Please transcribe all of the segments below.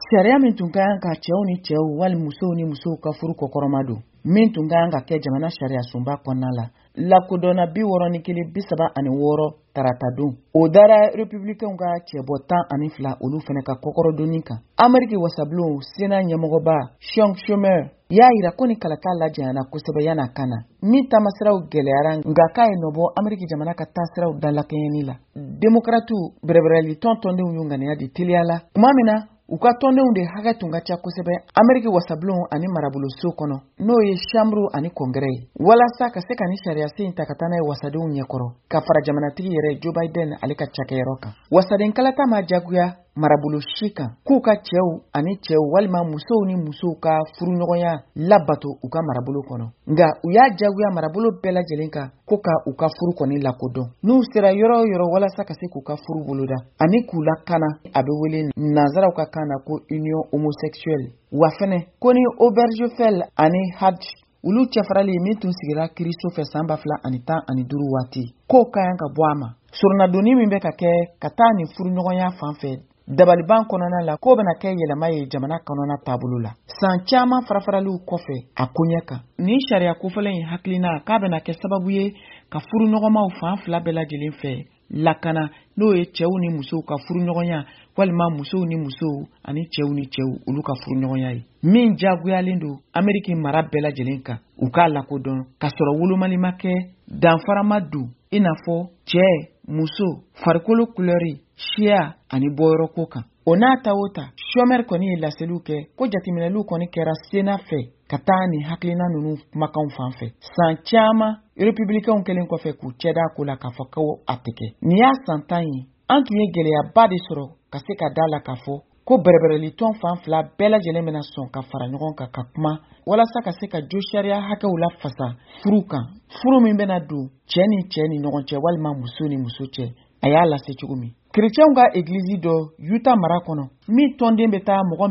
Sariya min tun kan ka cɛw ni cɛw wali musow ni musow ka furu kɔkɔrɔma don min tun kan ka kɛ jamana sariya sunba kɔnɔna la lakodɔnna 61-36 tarata don o dara républicains ka cɛbɔ 12 olu fana ka kɔkɔrɔdonni kan Amérique wasabulon Sénat ɲɛmɔgɔba Chuck Schumer y'a yira ko ni kalata lajanyana kosɛbɛ yana kana min tamasiraw gɛlɛyara nka k'a ye nɔbɔ Amérique jamana ka taasiraw dalakɛɲɛni la démocrates bɛrɛbɛrɛli tɔntɔndenw y'u ŋaniya di teliya la tuma min na u ka tɔndenw de hakɛ tun ka ca kosɛbɛ Amérique wasabulon ani maraboloso kɔnɔ n'o ye chambre ani congrès ye walasa ka se ka ni sariya sen ta ka taa n'a ye wasadenw ɲɛkɔrɔ ka fara jamanatigi yɛrɛ Joe Biden ale ka cakɛyɔrɔ kan wasaden kalata ma jagoya marabolo si kan k'u ka cɛw ani cɛw walima musow ni musow ka furuɲɔgɔnya labato u ka marabolo kɔnɔ nka u y'a jagoya marabolo bɛɛ lajɛlen kan ko ka u ka furu kɔni lakodɔn n'u sera yɔrɔ yɔrɔ walasa ka se k'u ka furu boloda ani k'u lakana a bɛ wele nanzaraw ka kan na ko union homosexuelle wa fɛnɛ ko ni Obergefell ani Hajj olu cɛfarali min tun sigira Kristo fɛ san 2015 waati k'o ka yan ka bɔ a ma soronnadonni min bɛ ka kɛ ka taa nin furuɲɔgɔnya fan fɛ dabaliban kɔnɔna la k'o bɛna kɛ yɛlɛma ye jamana kɔnɔna taabolo la san caman farafaraliw kɔfɛ a koɲɛ kan nin sariya kofɔlen in hakilina k'a bɛna kɛ sababu ye ka furuɲɔgɔnmaw fan fila bɛɛ lajɛlen fɛ lakana n'o ye cɛw ni musow ka furuɲɔgɔnya walima musow ni musow ani cɛw ni cɛw olu ka furuɲɔgɔnya ye min jagoyalen don Amérique mara bɛɛ lajɛlen kan u k'a lakodɔn ka sɔrɔ wolomali ma kɛ danfara ma don i n'a fɔ cɛ muso farikolo couleur siya ani bɔyɔrɔko kan o n'a ta o ta Schumer kɔni ye laseliw kɛ ko jateminɛliw kɔni kɛra Sénat fɛ ka taa nin hakilina ninnu kumakanw fan fɛ san caman républicains kɛlen kɔfɛ k'u cɛda ko la k'a fɔ ko a tɛ kɛ nin y'a san 10 ye an tun ye gɛlɛyaba de sɔrɔ ka se ka da la k'a fɔ ko bɛrɛbɛrɛli tɔn fan fila bɛɛ lajɛlen bɛna sɔn ka fara ɲɔgɔn kan ka kuma walasa ka se ka jo sariya hakɛw la fasa furu kan furu min bɛna don cɛ ni ɲɔgɔn cɛ walima muso ni muso cɛ a y'a lase cogo min chrétiens ka église dɔ Utah mara kɔnɔ min tɔnden bɛ taa mɔgɔ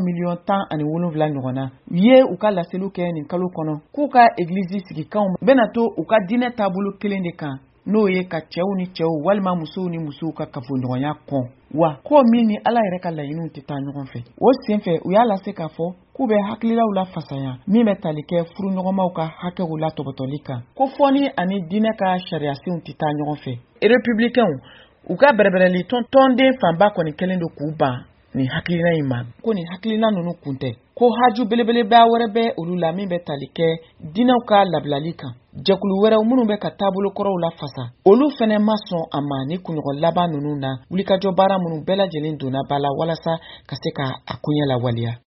17 ɲɔgɔn na u ye u ka laseliw kɛ nin kalo kɔnɔ k'u ka église sigikanw bɛna to u ka diinɛ taabolo kelen de kan n'o ye ka cɛw ni cɛw walima musow ni musow ka kafoɲɔgɔnya kɔn wa ko min ni Ala yɛrɛ ka laɲiniw tɛ taa ɲɔgɔn fɛ o senfɛ u y'a lase k'a fɔ k'u bɛ hakililaw la fasaya min bɛ tali kɛ furuɲɔgɔnmaw ka hakɛw la tɔbɔtɔli kan ko fɔni ani diinɛ ka sariyasenw tɛ taa ɲɔgɔn fɛ républicains u ka bɛrɛbɛrɛli tɔnden fanba kɔni kɛlen don k'u ban nin hakilina in ma ko nin hakilina ninnu kun tɛ ko haju belebeleba wɛrɛ bɛ olu la min bɛ tali kɛ diinɛw ka labilali kan jɛkulu wɛrɛw minnu bɛ ka taabolo kɔrɔw la fasa olu fɛnɛ ma sɔn a ma ni kunɲɔgɔn laban ninnu na wulikajɔ baara minnu bɛɛ lajɛlen donna ba la walasa ka se ka a koɲɛ lawaleya